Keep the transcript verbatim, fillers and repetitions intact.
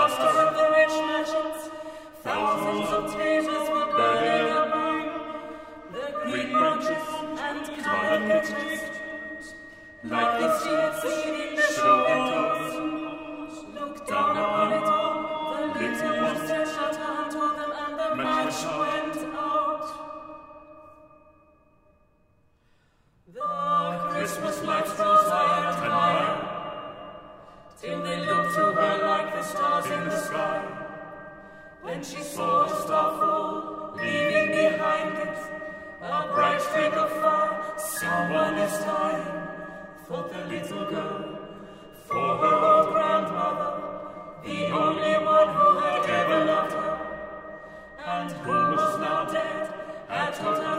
master of the rich merchants. Thousands of tapers were burning among the green branches and colored pictures. Like the sea at sea in the show windows, look down upon it all. The little monster shut out toward them, and the match went out. The Christmas lights rose higher and higher, till they looked to her like the stars in the sky. Then she saw a star fall, leaving behind it a bright streak of fire. Someone is dying, thought the little girl, for her old grandmother, the only one who had ever loved her, and who was now dead, had told her